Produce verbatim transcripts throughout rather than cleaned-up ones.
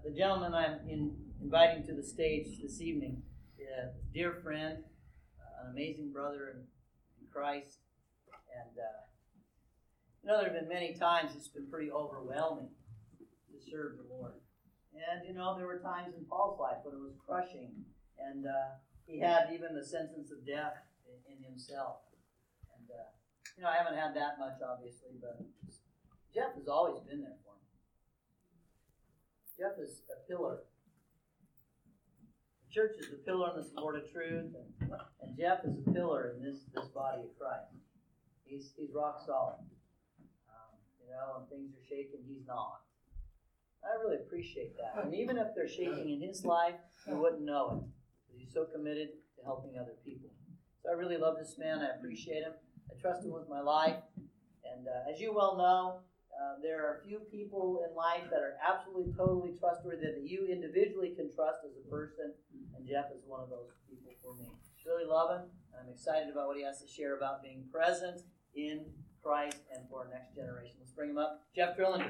the gentleman I'm in, inviting to the stage this evening, a dear friend, uh, an amazing brother in, in Christ, and uh, you know, there have been many times it's been pretty overwhelming to serve the Lord. And, you know, there were times in Paul's life when it was crushing, and uh, he had even the sentence of death in, in himself. And, uh, you know, I haven't had that much, obviously, but Jeff has always been there for me. Jeff is a pillar. The church is a pillar in the Sword of Truth, and, and Jeff is a pillar in this, this body of Christ. He's, he's rock solid. Um, you know, when things are shaking, he's not. I really appreciate that. And even if they're shaking in his life, you wouldn't know it. He's so committed to helping other people. So I really love this man. I appreciate him. I trust him with my life. And uh, as you well know, uh, there are a few people in life that are absolutely, totally trustworthy that you individually can trust as a person. And Jeff is one of those people for me. I really love him. And I'm excited about what he has to share about being present in Christ and for our next generation. Let's bring him up. Jeff Trillinger.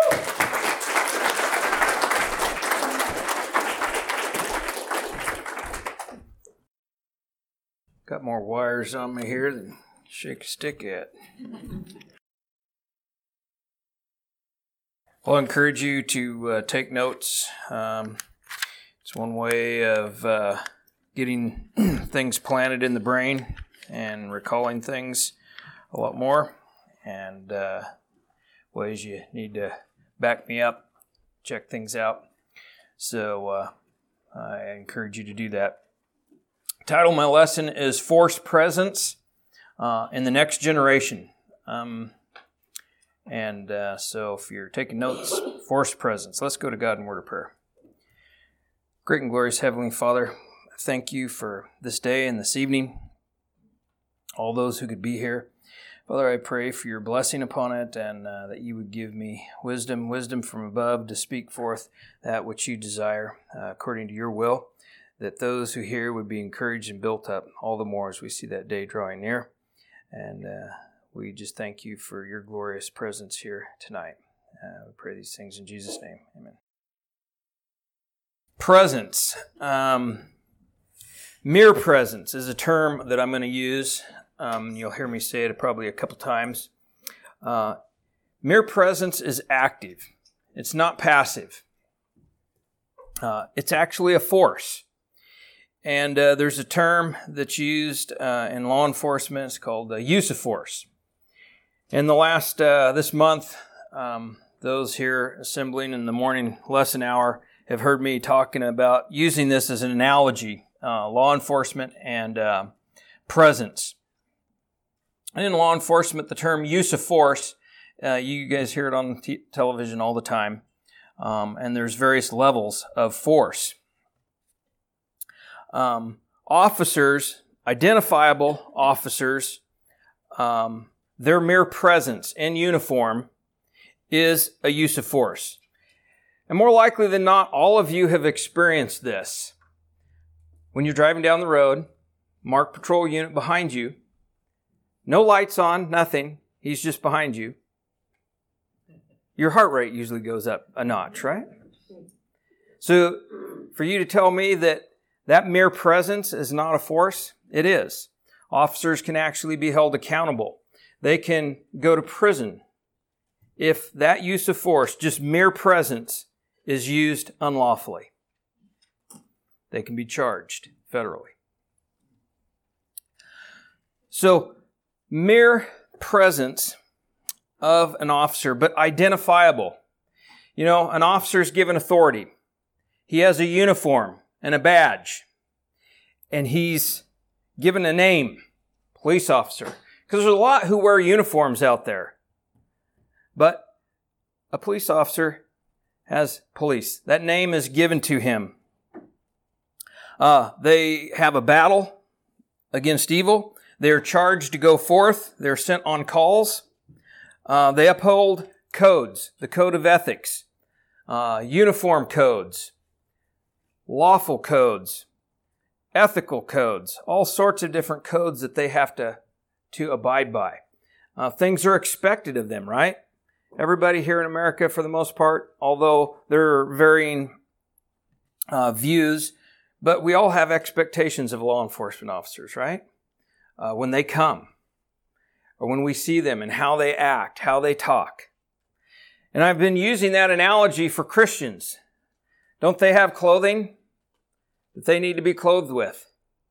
Got more wires on me here than shake a stick at. Well, I encourage you to uh, take notes. Um, it's one way of uh, getting things planted in the brain and recalling things a lot more. And uh, ways you need to back me up, check things out. So uh, I encourage you to do that. Title of my lesson is Forced Presence uh, in the Next Generation. Um, and uh, so if you're taking notes, Forced Presence. Let's go to God in word of prayer. Great and glorious Heavenly Father, thank you for this day and this evening, all those who could be here. Father, I pray for your blessing upon it and uh, that you would give me wisdom, wisdom from above to speak forth that which you desire uh, according to your will, that those who hear would be encouraged and built up all the more as we see that day drawing near. And uh, we just thank you for your glorious presence here tonight. Uh, we pray these things in Jesus' name. Amen. Presence. Um, mere presence is a term that I'm going to use. Um, you'll hear me say it probably a couple times. Uh, mere presence is active. It's not passive. Uh, it's actually a force. And uh, there's a term that's used uh, in law enforcement. It's called uh, use of force. In the last, uh, this month, um, those here assembling in the morning lesson hour have heard me talking about using this as an analogy, uh, law enforcement and uh, presence. And in law enforcement, the term use of force, uh, you guys hear it on t- television all the time. Um, and there's various levels of force. Um, officers, identifiable officers, um, their mere presence in uniform is a use of force. And more likely than not, all of you have experienced this. When you're driving down the road, marked patrol unit behind you, no lights on, nothing, he's just behind you. Your heart rate usually goes up a notch, right? So for you to tell me that that mere presence is not a force, it is. Officers can actually be held accountable. They can go to prison if that use of force, just mere presence, is used unlawfully. They can be charged federally. So, mere presence of an officer, but identifiable. You know, an officer is given authority. He has a uniform and a badge. And he's given a name, police officer. Because there's a lot who wear uniforms out there. But a police officer has police. That name is given to him. Uh, they have a battle against evil. They are charged to go forth. They're sent on calls. Uh, they uphold codes, the code of ethics, uh, uniform codes, lawful codes, ethical codes, all sorts of different codes that they have to, to abide by. Uh, things are expected of them, right? Everybody here in America, for the most part, although there are varying uh, views, but we all have expectations of law enforcement officers, right? Uh, when they come, or when we see them and how they act, how they talk. And I've been using that analogy for Christians. Don't they have clothing that they need to be clothed with?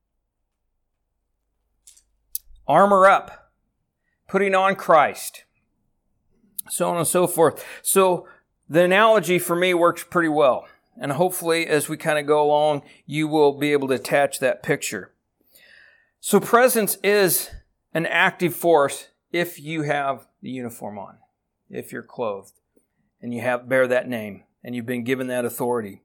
Armor up, putting on Christ, so on and so forth. So the analogy for me works pretty well. And hopefully as we kind of go along, you will be able to attach that picture. So presence is an active force if you have the uniform on, if you're clothed and you have bear that name and you've been given that authority.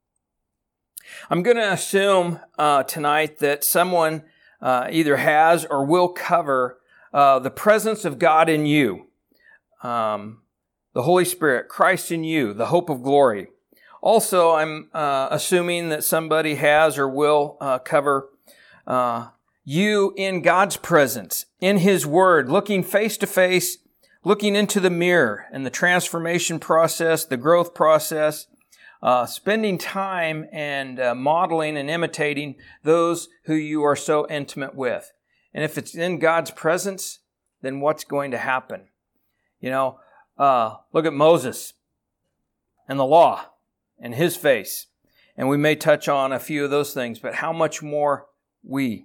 I'm going to assume uh, tonight that someone uh, either has or will cover uh, the presence of God in you, um, the Holy Spirit, Christ in you, the hope of glory. Also, I'm uh, assuming that somebody has or will uh, cover uh, you in God's presence, in His Word, looking face to face, looking into the mirror and the transformation process, the growth process, uh, spending time and uh, modeling and imitating those who you are so intimate with. And if it's in God's presence, then what's going to happen? You know, uh, look at Moses and the law and his face. And we may touch on a few of those things, but how much more we?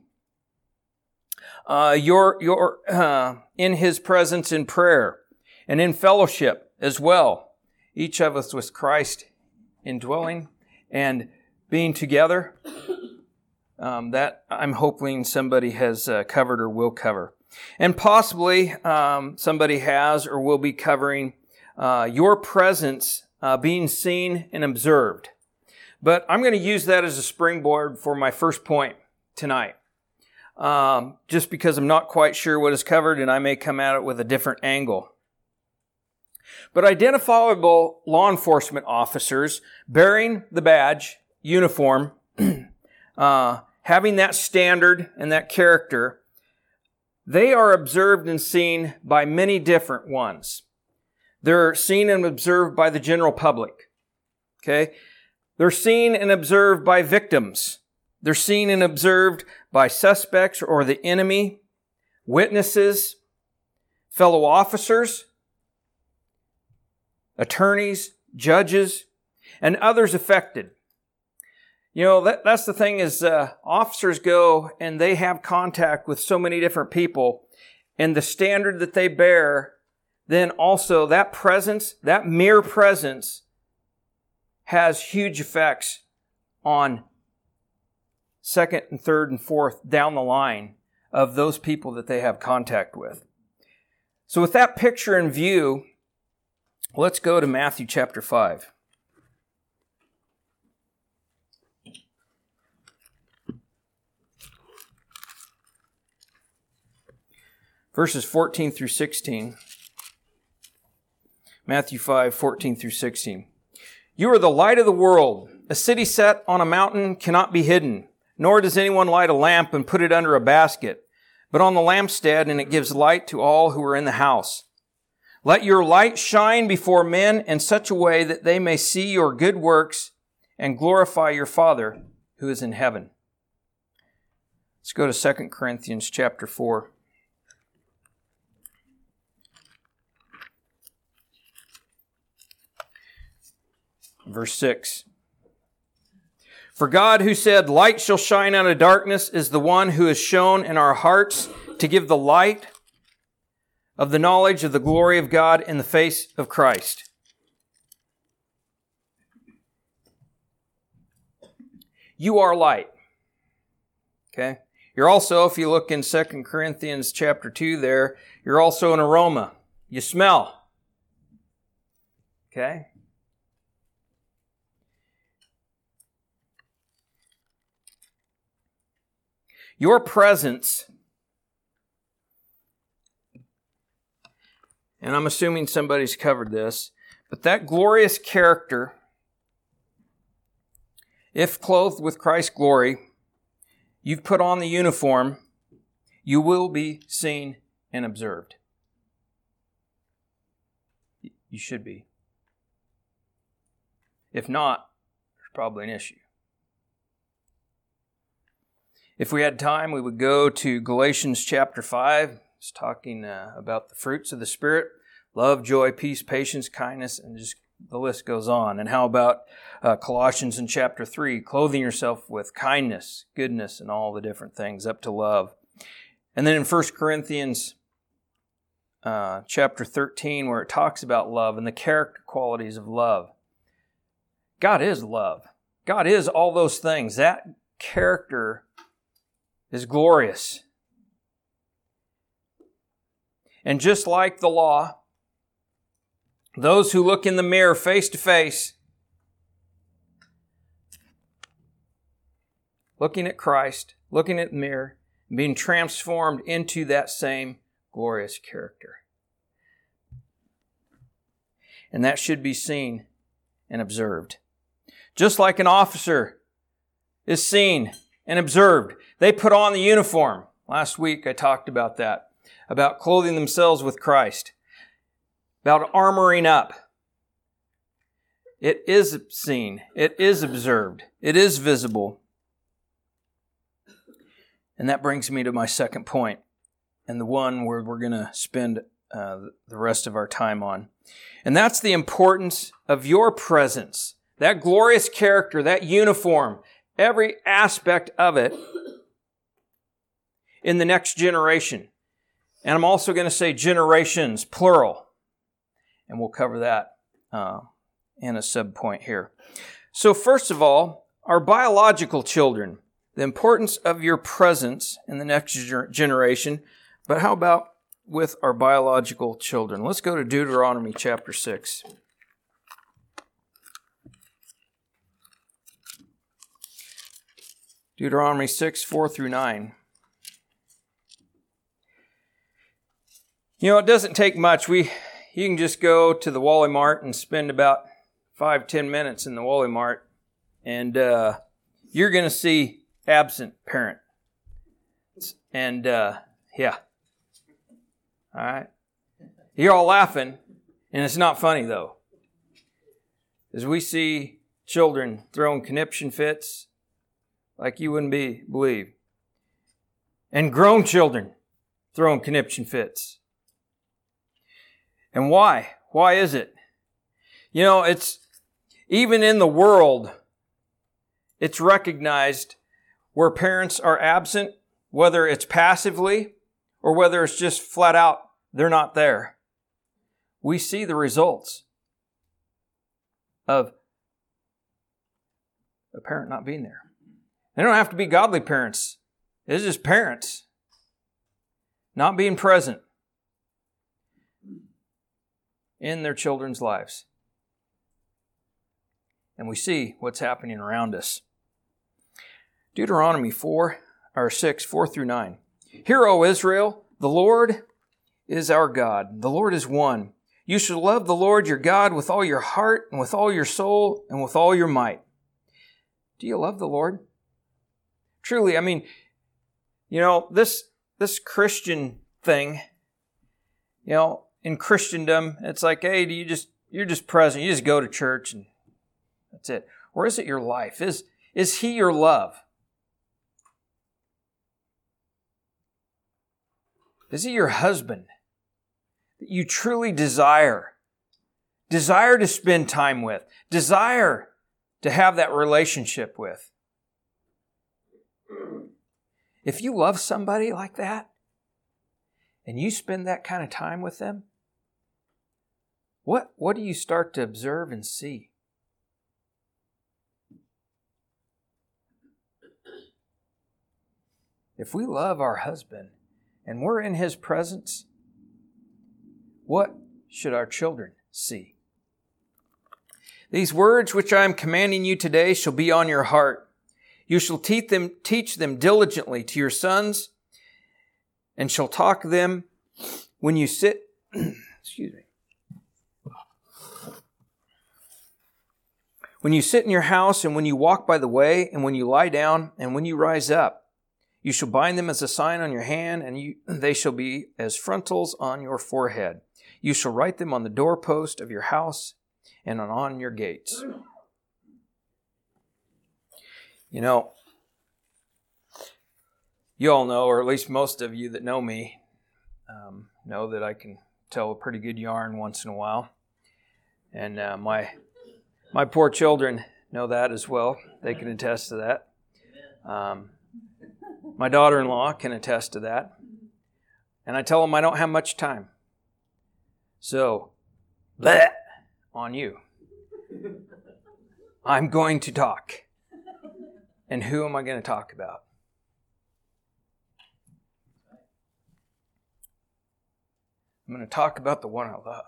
Uh, you're, you're uh, in His presence in prayer and in fellowship as well. Each of us with Christ indwelling and being together. Um, that I'm hoping somebody has uh, covered or will cover. And possibly um, somebody has or will be covering uh, your presence uh, being seen and observed. But I'm going to use that as a springboard for my first point tonight. Um, just because I'm not quite sure what is covered and I may come at it with a different angle. But identifiable law enforcement officers bearing the badge, uniform, uh, having that standard and that character, they are observed and seen by many different ones. They're seen and observed by the general public. Okay? They're seen and observed by victims. They're seen and observed by suspects or the enemy, witnesses, fellow officers, attorneys, judges, and others affected. You know, that, that's the thing is uh, officers go and they have contact with so many different people, and the standard that they bear, then also that presence, that mere presence, has huge effects on second and third and fourth down the line of those people that they have contact with. So with that picture in view, let's go to Matthew chapter five. Verses fourteen through sixteen. Matthew five, fourteen through sixteen. You are the light of the world. A city set on a mountain cannot be hidden, nor does anyone light a lamp and put it under a basket, but on the lampstand, and it gives light to all who are in the house. Let your light shine before men in such a way that they may see your good works and glorify your Father who is in heaven. Let's go to Second Corinthians chapter four. Verse six. For God, who said, light shall shine out of darkness, is the one who has shone in our hearts to give the light of the knowledge of the glory of God in the face of Christ. You are light. Okay? You're also, if you look in Second Corinthians chapter two there, you're also an aroma. You smell. Okay? Your presence, and I'm assuming somebody's covered this, but that glorious character, if clothed with Christ's glory, you've put on the uniform, you will be seen and observed. You should be. If not, there's probably an issue. If we had time, we would go to Galatians chapter five. It's talking uh, about the fruits of the Spirit: love, joy, peace, patience, kindness, and just the list goes on. And how about uh, Colossians in chapter three, clothing yourself with kindness, goodness, and all the different things up to love. And then in First Corinthians uh, chapter thirteen, where it talks about love and the character qualities of love. God is love. God is all those things. That character is glorious. And just like the law, those who look in the mirror face to face, looking at Christ, looking at the mirror, being transformed into that same glorious character. And that should be seen and observed. Just like an officer is seen and observed. They put on the uniform. Last week I talked about that, about clothing themselves with Christ, about armoring up. It is seen. It is observed. It is visible. And that brings me to my second point, and the one where we're going to spend uh, the rest of our time on. And that's the importance of your presence. That glorious character, that uniform, every aspect of it in the next generation. And I'm also going to say generations, plural. And we'll cover that uh, in a sub-point here. So first of all, our biological children, the importance of your presence in the next ger- generation. But how about with our biological children? Let's go to Deuteronomy chapter six. Deuteronomy six, four through nine. You know, it doesn't take much. We, you can just go to the Wally Mart and spend about five, ten minutes in the Wally Mart, and uh, you're going to see absent parent. And, uh, yeah. All right. You're all laughing, and it's not funny, though. As we see children throwing conniption fits like you wouldn't be believe. And grown children throwing conniption fits. And why? Why is it? You know, it's even in the world, it's recognized where parents are absent, whether it's passively or whether it's just flat out, they're not there. We see the results of a parent not being there. They don't have to be godly parents. It's just parents not being present in their children's lives. And we see what's happening around us. Deuteronomy four, or six, four through nine. Hear, O Israel, the Lord is our God. The Lord is one. You shall love the Lord your God with all your heart and with all your soul and with all your might. Do you love the Lord? Truly, I mean, you know, this this Christian thing, you know, in Christendom, it's like, hey, do you just you're just present, you just go to church and that's it. Or is it your life? Is is He your love? Is He your husband that you truly desire? Desire to spend time with. Desire to have that relationship with. If you love somebody like that, and you spend that kind of time with them, what, what do you start to observe and see? If we love our husband and we're in His presence, what should our children see? These words which I am commanding you today shall be on your heart. You shall teach them, teach them diligently to your sons, and shall talk them when you sit, excuse me, when you sit in your house, and when you walk by the way, and when you lie down, and when you rise up. You shall bind them as a sign on your hand, and you, they shall be as frontals on your forehead. You shall write them on the doorpost of your house and on your gates. You know, you all know, or at least most of you that know me, um, know that I can tell a pretty good yarn once in a while. And uh, my my poor children know that as well. They can attest to that. Um, my daughter-in-law can attest to that. And I tell them I don't have much time. So, bleh, on you. I'm going to talk. And who am I going to talk about? I'm going to talk about the one I love.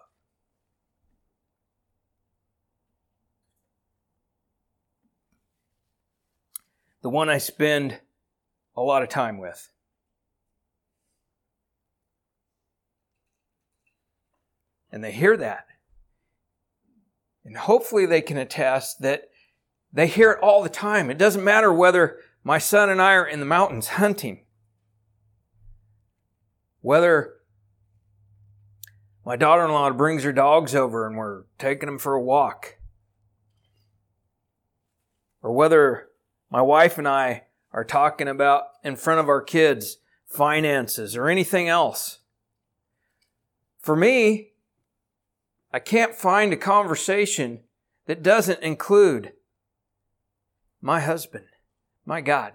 The one I spend a lot of time with. And they hear that. And hopefully they can attest that they hear it all the time. It doesn't matter whether my son and I are in the mountains hunting, whether my daughter-in-law brings her dogs over and we're taking them for a walk, or whether my wife and I are talking about in front of our kids finances or anything else. For me, I can't find a conversation that doesn't include my husband, my God.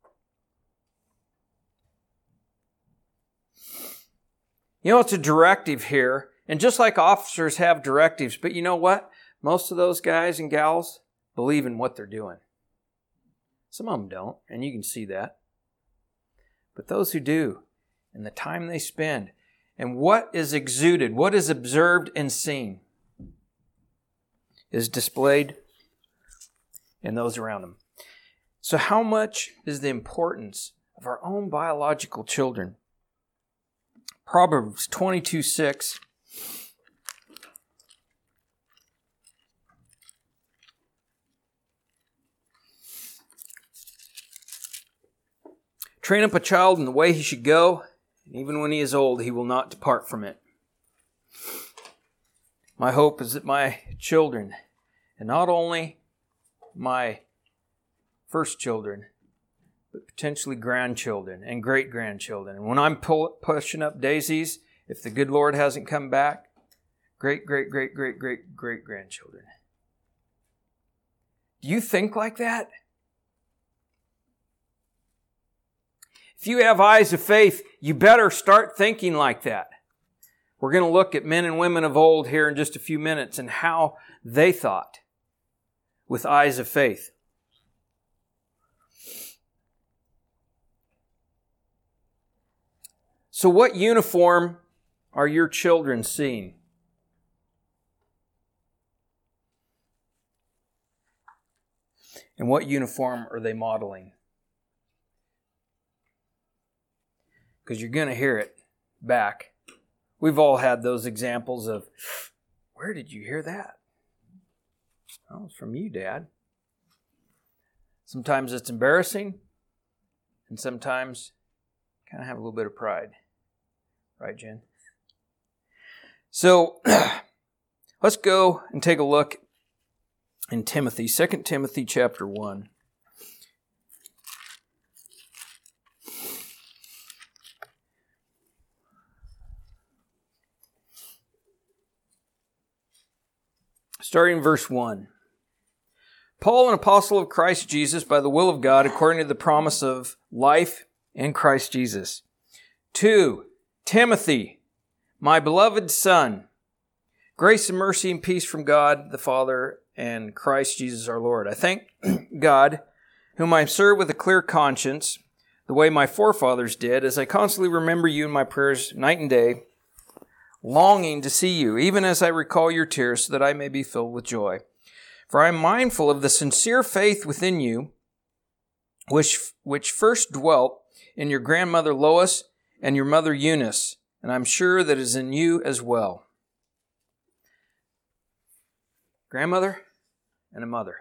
You know, it's a directive here. And just like officers have directives, but you know what? Most of those guys and gals believe in what they're doing. Some of them don't, and you can see that. But those who do, and the time they spend, and what is exuded, what is observed and seen, is displayed in those around them. So how much is the importance of our own biological children? Proverbs twenty-two six. Train up a child in the way he should go, and even when he is old, he will not depart from it. My hope is that my children, and not only my first children, but potentially grandchildren and great-grandchildren. And when I'm pull, pushing up daisies, if the good Lord hasn't come back, great, great, great, great, great, great-grandchildren. Do you think like that? If you have eyes of faith, you better start thinking like that. We're going to look at men and women of old here in just a few minutes and how they thought with eyes of faith. So what uniform are your children seeing? And what uniform are they modeling? Because you're going to hear it back. We've all had those examples of, where did you hear that? Oh, it's from you, Dad. Sometimes it's embarrassing, and sometimes kind of have a little bit of pride. Right, Jen? So, let's go and take a look in Timothy, Second Timothy chapter one. Starting in verse one. Paul, an apostle of Christ Jesus, by the will of God, according to the promise of life in Christ Jesus. To Timothy, my beloved son, grace and mercy and peace from God the Father and Christ Jesus our Lord. I thank God, whom I serve with a clear conscience, the way my forefathers did, as I constantly remember you in my prayers night and day, longing to see you, even as I recall your tears, so that I may be filled with joy. For I am mindful of the sincere faith within you, which, which first dwelt in your grandmother Lois and your mother Eunice, and I'm sure that it is in you as well. Grandmother and a mother.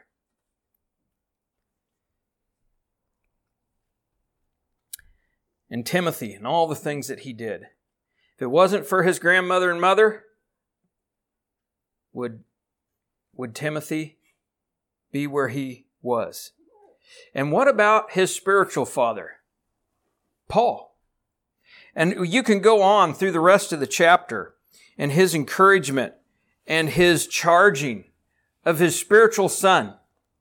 And Timothy and all the things that he did. If it wasn't for his grandmother and mother, would, would Timothy be where he was? And what about his spiritual father? Paul. And you can go on through the rest of the chapter and his encouragement and his charging of his spiritual son.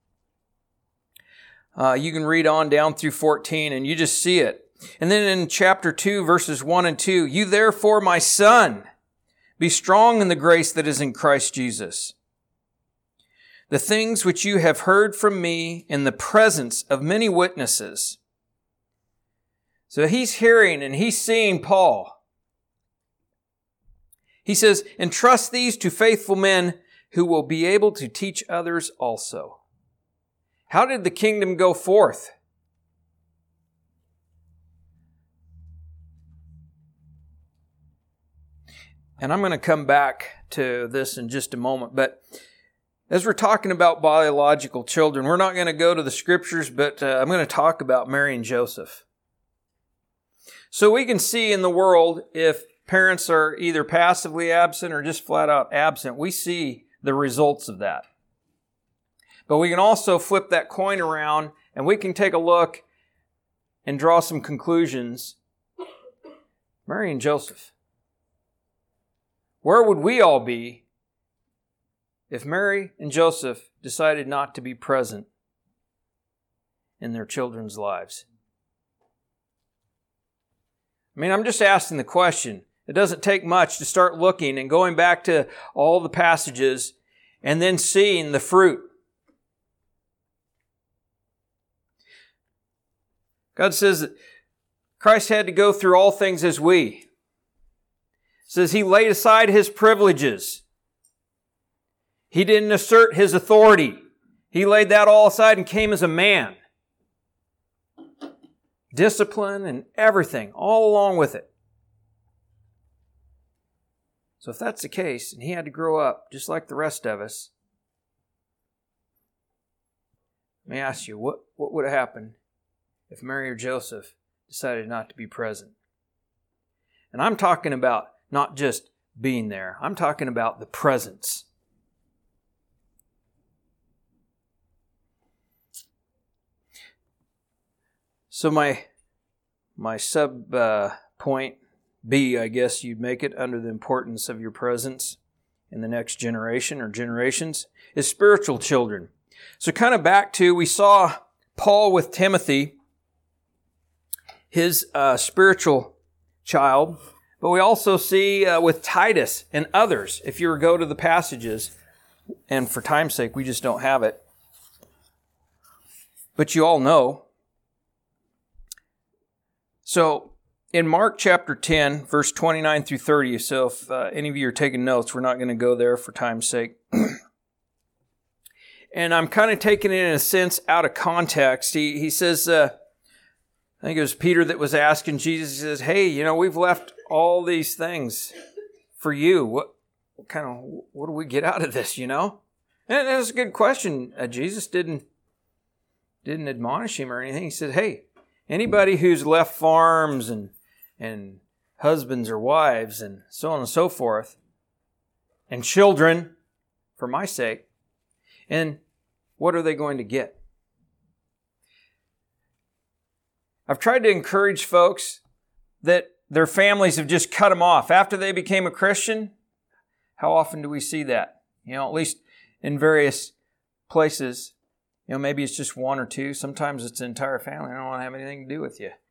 Uh, you can read on down through fourteen and you just see it. And then in chapter two, verses one and two, you therefore, my son, be strong in the grace that is in Christ Jesus. The things which you have heard from me in the presence of many witnesses. So he's hearing and he's seeing Paul. He says, entrust these to faithful men who will be able to teach others also. How did the kingdom go forth? And I'm going to come back to this in just a moment, but as we're talking about biological children, we're not going to go to the scriptures, but uh, I'm going to talk about Mary and Joseph. So we can see in the world if parents are either passively absent or just flat out absent, we see the results of that. But we can also flip that coin around and we can take a look and draw some conclusions. Mary and Joseph. Where would we all be if Mary and Joseph decided not to be present in their children's lives? I mean, I'm just asking the question. It doesn't take much to start looking and going back to all the passages and then seeing the fruit. God says that Christ had to go through all things as we. It says He laid aside His privileges. He didn't assert His authority. He laid that all aside and came as a man. Discipline and everything, all along with it. So if that's the case, and He had to grow up just like the rest of us, let me ask you, what, what would have happened if Mary or Joseph decided not to be present? And I'm talking about not just being there. I'm talking about the presence. So my my sub uh, point B, I guess you'd make it, under the importance of your presence in the next generation or generations, is spiritual children. So kind of back to, we saw Paul with Timothy, his uh, spiritual child, but we also see uh, with Titus and others, if you were to go to the passages, and for time's sake, we just don't have it. But you all know. So, in Mark chapter ten, verse twenty-nine through thirty, so if uh, any of you are taking notes, we're not going to go there for time's sake. And I'm kind of taking it in a sense out of context. He he says, uh, I think it was Peter that was asking Jesus, he says, hey, you know, we've left all these things for you. What, what kind of, what do we get out of this, you know? And that's a good question. Uh, Jesus didn't, didn't admonish him or anything. He said, hey, anybody who's left farms and and husbands or wives and so on and so forth, and children, for my sake, and what are they going to get? I've tried to encourage folks that their families have just cut them off. After they became a Christian, how often do we see that? You know, at least in various places. You know, maybe it's just one or two. Sometimes it's the entire family. I don't want to have anything to do with you.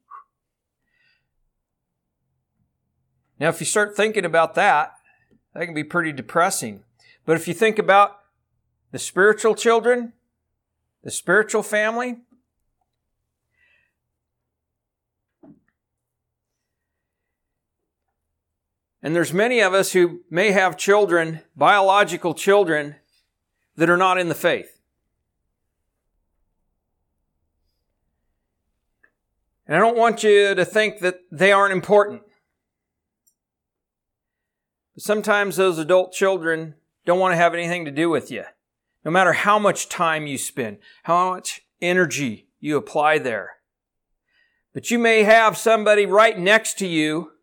Now, if you start thinking about that, that can be pretty depressing. But if you think about the spiritual children, the spiritual family, and there's many of us who may have children, biological children, that are not in the faith. And I don't want you to think that they aren't important. But sometimes those adult children don't want to have anything to do with you. No matter how much time you spend, how much energy you apply there. But you may have somebody right next to you,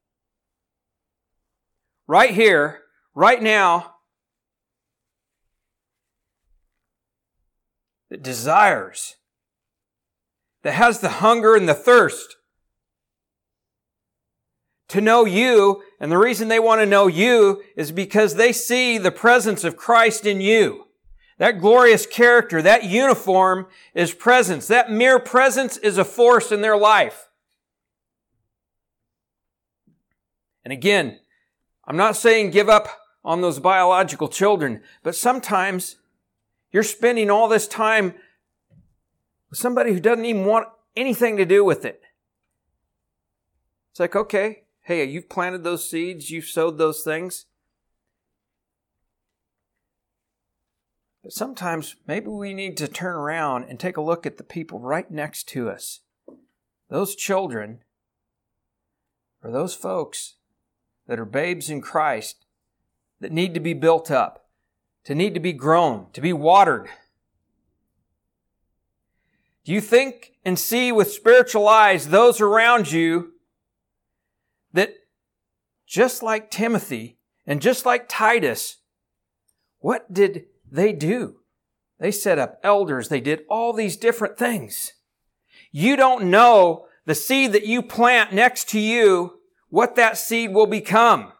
right here, right now, that desires, that has the hunger and the thirst to know you. And the reason they want to know you is because they see the presence of Christ in you. That glorious character, that uniform is presence. That mere presence is a force in their life. And again, I'm not saying give up on those biological children, but sometimes you're spending all this time with somebody who doesn't even want anything to do with it. It's like, okay, hey, you've planted those seeds, you've sowed those things. But sometimes maybe we need to turn around and take a look at the people right next to us. Those children, or those folks that are babes in Christ, that need to be built up, to need to be grown, to be watered. Do you think and see with spiritual eyes those around you that just like Timothy and just like Titus, what did they do? They set up elders. They did all these different things. You don't know the seed that you plant next to you, what that seed will become.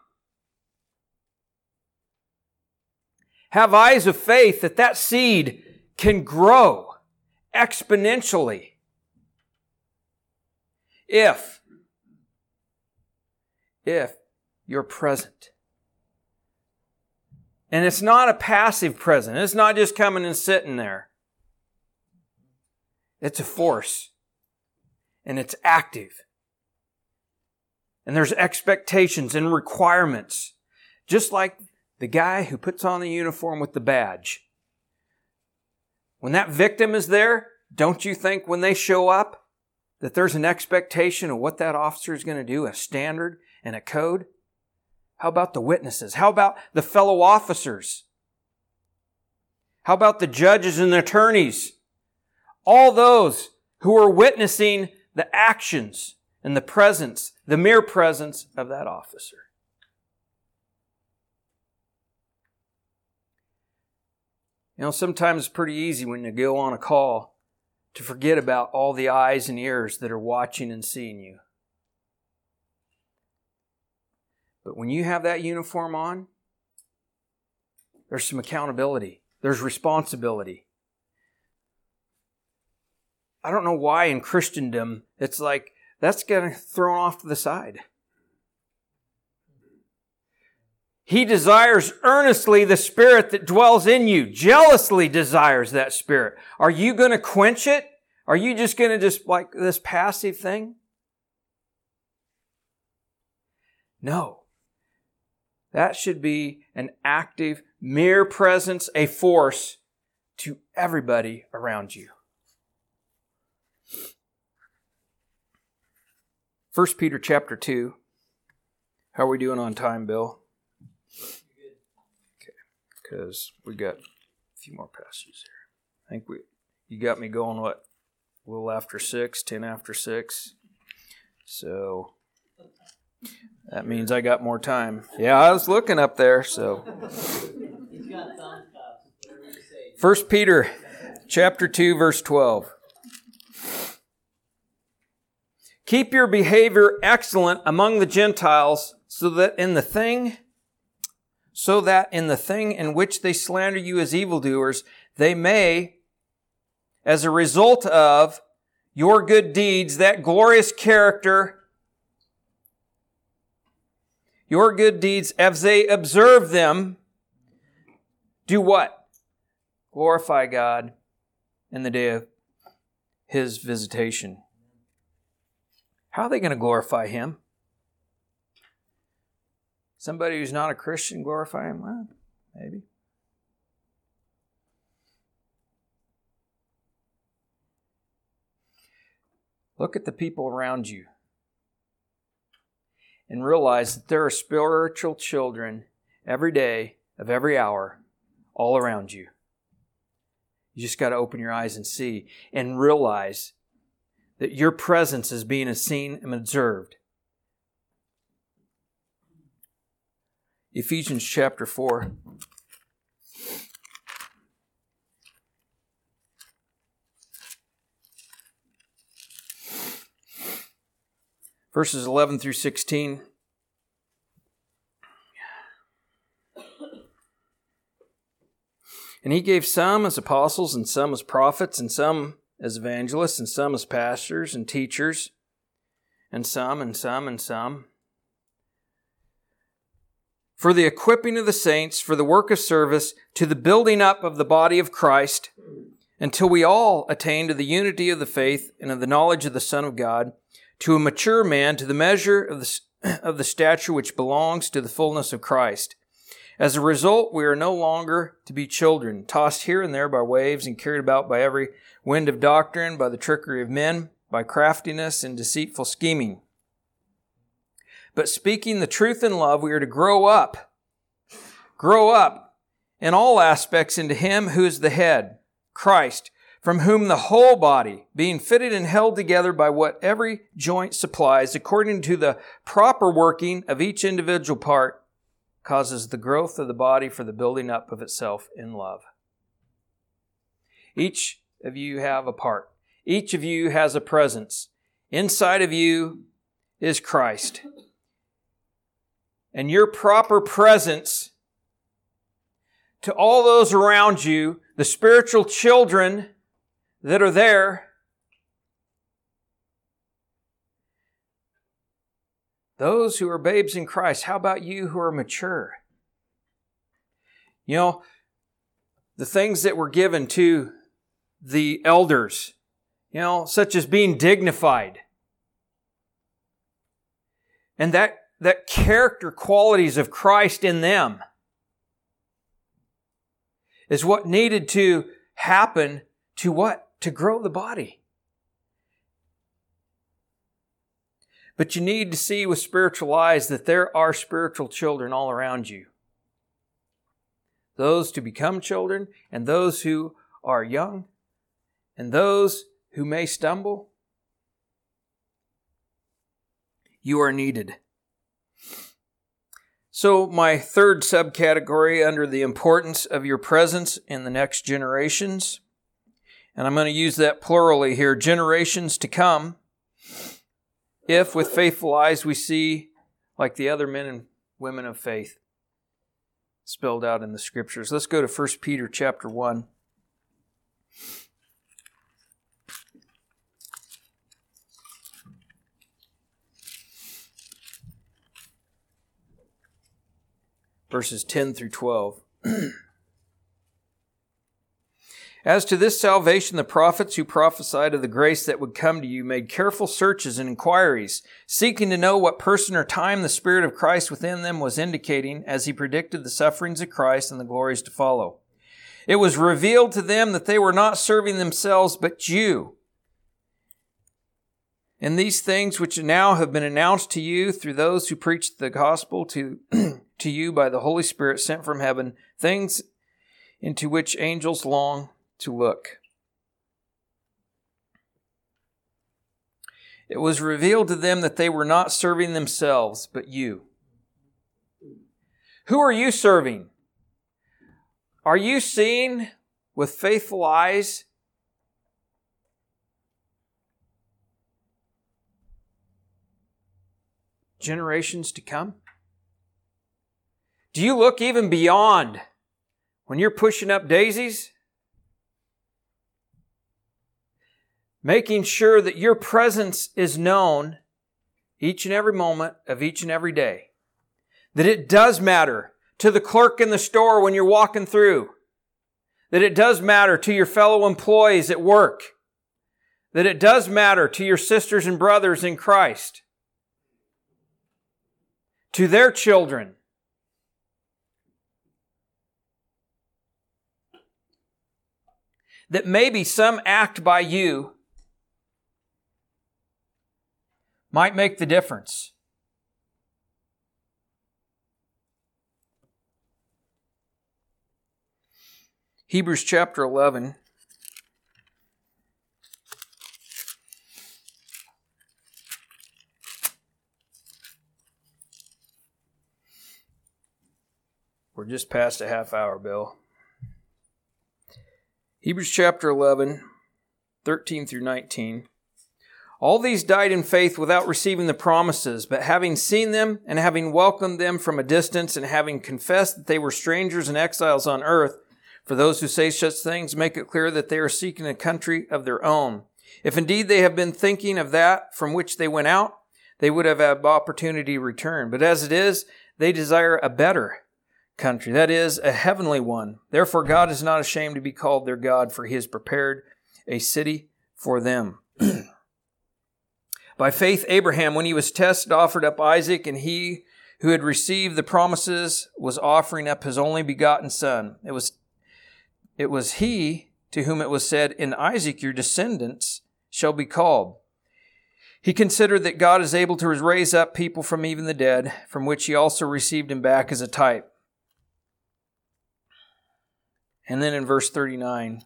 Have eyes of faith that that seed can grow exponentially. If, if you're present. And it's not a passive present. It's not just coming and sitting there. It's a force. And it's active. And there's expectations and requirements. Just like the guy who puts on the uniform with the badge. When that victim is there, don't you think when they show up that there's an expectation of what that officer is going to do, a standard and a code? How about the witnesses? How about the fellow officers? How about the judges and the attorneys? All those who are witnessing the actions and the presence, the mere presence of that officer. You know, sometimes it's pretty easy when you go on a call to forget about all the eyes and ears that are watching and seeing you. But when you have that uniform on, there's some accountability. There's responsibility. I don't know why in Christendom it's like that's getting thrown off to the side. He desires earnestly the Spirit that dwells in you. Jealously desires that Spirit. Are you going to quench it? Are you just going to just like this passive thing? No. That should be an active, mere presence, a force to everybody around you. First Peter chapter two. How are we doing on time, Bill? Okay, because we got a few more passages here. I think we, you got me going, what, a little after six, ten after six. So that means I got more time. Yeah, I was looking up there, so. He's got thumb cuffs, whatever you say. First Peter chapter two, verse twelve. Keep your behavior excellent among the Gentiles, so that in the thing, so that in the thing in which they slander you as evildoers, they may, as a result of your good deeds, that glorious character, your good deeds, as they observe them, do what? Glorify God in the day of His visitation. How are they going to glorify Him? Somebody who's not a Christian glorify Him? Well, maybe. Look at the people around you and realize that there are spiritual children every day of every hour all around you. You just got to open your eyes and see and realize that your presence is being seen and observed. Ephesians chapter four. Verses eleven through sixteen. And he gave some as apostles, and some as prophets, and some as evangelists, and some as pastors and teachers, and some, and some, and some, for the equipping of the saints, for the work of service, to the building up of the body of Christ, until we all attain to the unity of the faith and of the knowledge of the Son of God, to a mature man, to the measure of the, of the stature which belongs to the fullness of Christ. As a result, we are no longer to be children, tossed here and there by waves and carried about by every wind of doctrine, by the trickery of men, by craftiness and deceitful scheming. But speaking the truth in love, we are to grow up, grow up in all aspects into Him who is the head, Christ, from whom the whole body, being fitted and held together by what every joint supplies, according to the proper working of each individual part, causes the growth of the body for the building up of itself in love. Each of you have a part. Each of you has a presence. Inside of you is Christ. And your proper presence to all those around you, the spiritual children that are there, those who are babes in Christ, how about you who are mature? You know, the things that were given to the elders, you know, such as being dignified. And that, that character qualities of Christ in them is what needed to happen to what? To grow the body. But you need to see with spiritual eyes that there are spiritual children all around you. Those to become children, and those who are young, and those who may stumble. You are needed. So my third subcategory under the importance of your presence in the next generations, and I'm going to use that plurally here, generations to come, if with faithful eyes we see like the other men and women of faith spelled out in the Scriptures. Let's go to First Peter chapter one. Verses ten through twelve. As to this salvation, the prophets who prophesied of the grace that would come to you made careful searches and inquiries, seeking to know what person or time the Spirit of Christ within them was indicating as He predicted the sufferings of Christ and the glories to follow. It was revealed to them that they were not serving themselves, but you. And these things which now have been announced to you through those who preach the gospel to, to you by the Holy Spirit sent from heaven, things into which angels long to look. It was revealed to them that they were not serving themselves, but you. Who are you serving? Are you seeing with faithful eyes generations to come? Do you look even beyond when you're pushing up daisies? Making sure that your presence is known each and every moment of each and every day. That it does matter to the clerk in the store when you're walking through. That it does matter to your fellow employees at work. That it does matter to your sisters and brothers in Christ. To their children. That maybe some act by you might make the difference. Hebrews chapter eleven. We're just past a half hour, Bill. Hebrews chapter eleven, thirteen through nineteen. All these died in faith without receiving the promises, but having seen them and having welcomed them from a distance and having confessed that they were strangers and exiles on earth, For those who say such things make it clear that they are seeking a country of their own. If indeed they have been thinking of that from which they went out, they would have had opportunity to return. But as it is, they desire a better country, that is, a heavenly one. Therefore God is not ashamed to be called their God, for he has prepared a city for them. By faith Abraham, when he was tested, offered up Isaac, and he who had received the promises was offering up his only begotten son. It was, it was he to whom it was said, in Isaac your descendants shall be called. He considered that God is able to raise up people from even the dead, from which he also received him back as a type. And then in verse thirty-nine,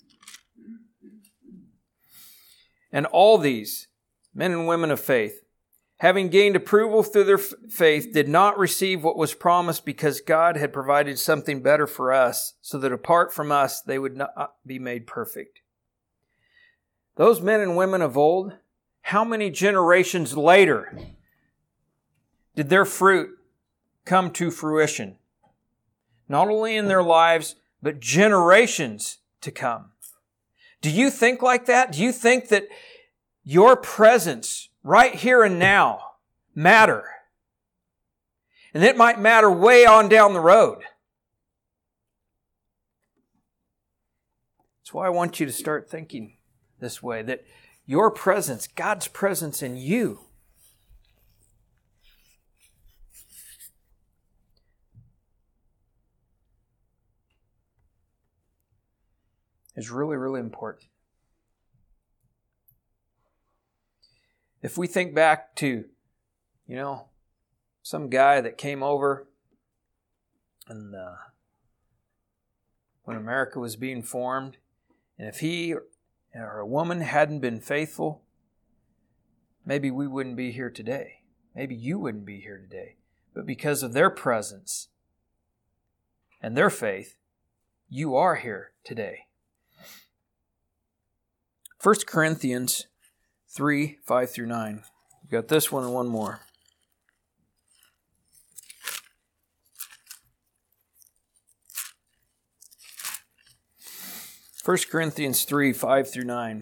and all these, men and women of faith, having gained approval through their f- faith, did not receive what was promised because God had provided something better for us, so that apart from us they would not be made perfect. Those men and women of old, how many generations later did their fruit come to fruition? Not only in their lives, but generations to come. Do you think like that? Do you think that your presence right here and now matter? And it might matter way on down the road. That's why I want you to start thinking this way, that your presence, God's presence in you, is really, really important. If we think back to, you know, some guy that came over and uh, when America was being formed, and if he or a woman hadn't been faithful, maybe we wouldn't be here today. Maybe you wouldn't be here today. But because of their presence and their faith, you are here today. First Corinthians three, five through nine. We've got this one and one more. First Corinthians three, five through nine.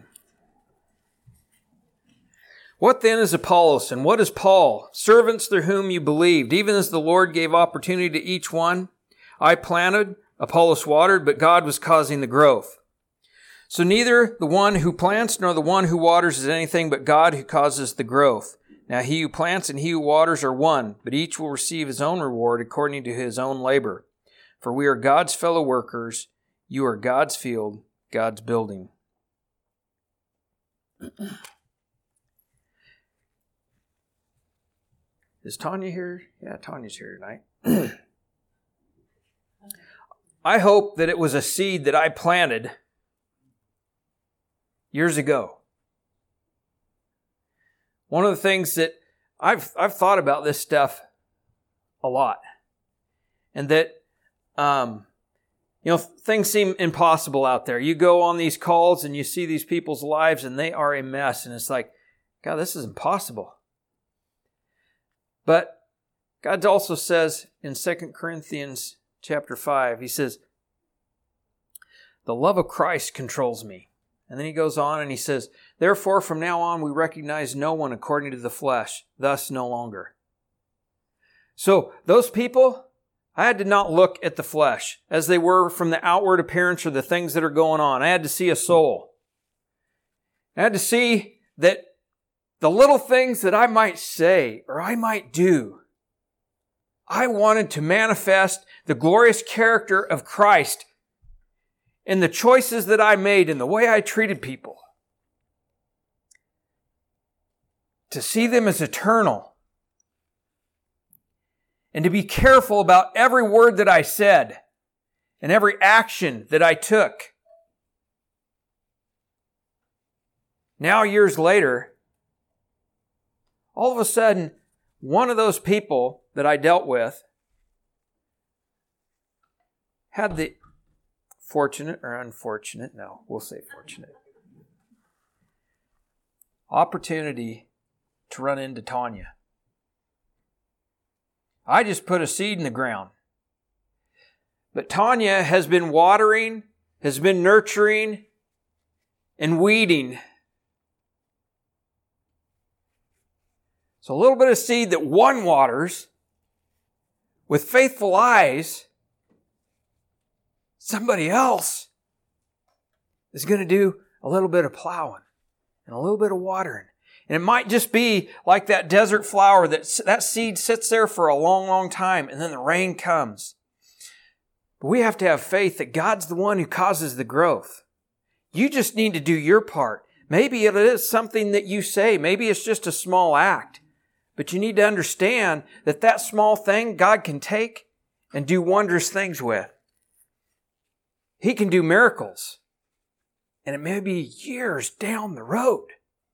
What then is Apollos, and what is Paul? Servants through whom you believed, even as the Lord gave opportunity to each one. I planted, Apollos watered, but God was causing the growth. So neither the one who plants nor the one who waters is anything but God who causes the growth. Now he who plants and he who waters are one, but each will receive his own reward according to his own labor. For we are God's fellow workers. You are God's field, God's building. Is Tanya here? Yeah, Tanya's here tonight. I hope that it was a seed that I planted years ago. One of the things that I've I've thought about this stuff a lot, and that um, you know things seem impossible out there. You go on these calls and you see these people's lives, and they are a mess, and it's like, God, this is impossible. But God also says in Second Corinthians chapter five, He says, the love of Christ controls me. And then he goes on and he says, therefore from now on we recognize no one according to the flesh, thus no longer. So those people, I had to not look at the flesh as they were from the outward appearance or the things that are going on. I had to see a soul. I had to see that the little things that I might say or I might do, I wanted to manifest the glorious character of Christ in the choices that I made and the way I treated people. To see them as eternal. And to be careful about every word that I said and every action that I took. Now, years later, all of a sudden, one of those people that I dealt with had the fortunate or unfortunate, no, we'll say fortunate, opportunity to run into Tanya. I just put a seed in the ground. But Tanya has been watering, has been nurturing, and weeding. So a little bit of seed that one waters with faithful eyes, somebody else is going to do a little bit of plowing and a little bit of watering. And it might just be like that desert flower that that seed sits there for a long, long time and then the rain comes. But we have to have faith that God's the one who causes the growth. You just need to do your part. Maybe it is something that you say. Maybe it's just a small act. But you need to understand that that small thing God can take and do wondrous things with. He can do miracles. And it may be years down the road.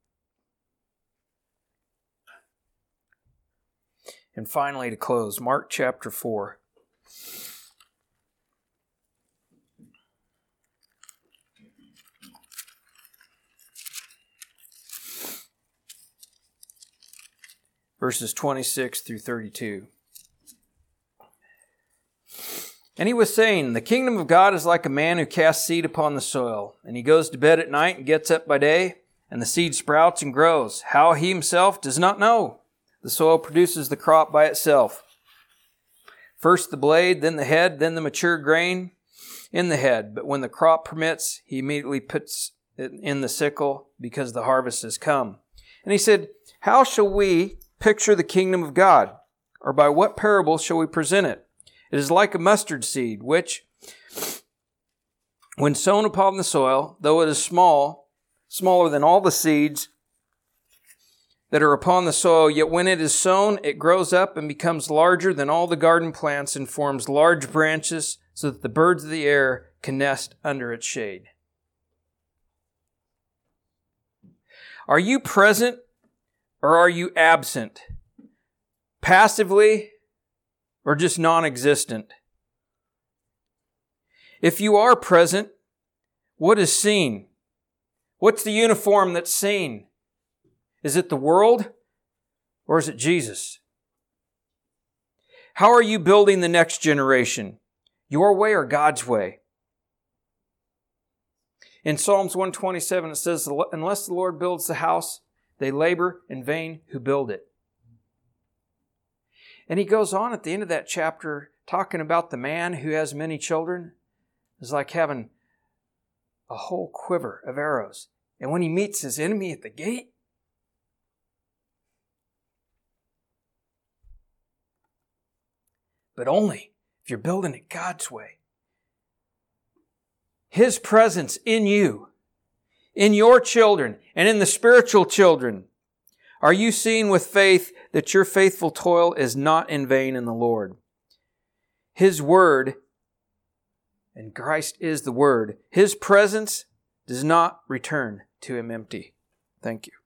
And finally, to close, Mark chapter four. Verses twenty-six through thirty-two. And he was saying, the kingdom of God is like a man who casts seed upon the soil. And he goes to bed at night and gets up by day, and the seed sprouts and grows. How he himself does not know. The soil produces the crop by itself. First the blade, then the head, then the mature grain in the head. But when the crop permits, he immediately puts it in the sickle because the harvest has come. And he said, how shall we picture the kingdom of God? Or by what parable shall we present it? It is like a mustard seed, which, when sown upon the soil, though it is small, smaller than all the seeds that are upon the soil, yet when it is sown, it grows up and becomes larger than all the garden plants and forms large branches so that the birds of the air can nest under its shade. Are you present or are you absent? Passively or just non-existent? If you are present, what is seen? What's the uniform that's seen? Is it the world or is it Jesus? How are you building the next generation? Your way or God's way? In Psalms one twenty-seven it says, unless the Lord builds the house, they labor in vain who build it. And he goes on at the end of that chapter talking about the man who has many children. It's like having a whole quiver of arrows. And when he meets his enemy at the gate, but only if you're building it God's way. His presence in you, in your children, and in the spiritual children. Are you seeing with faith that your faithful toil is not in vain in the Lord? His Word, and Christ is the Word, His presence does not return to Him empty. Thank you.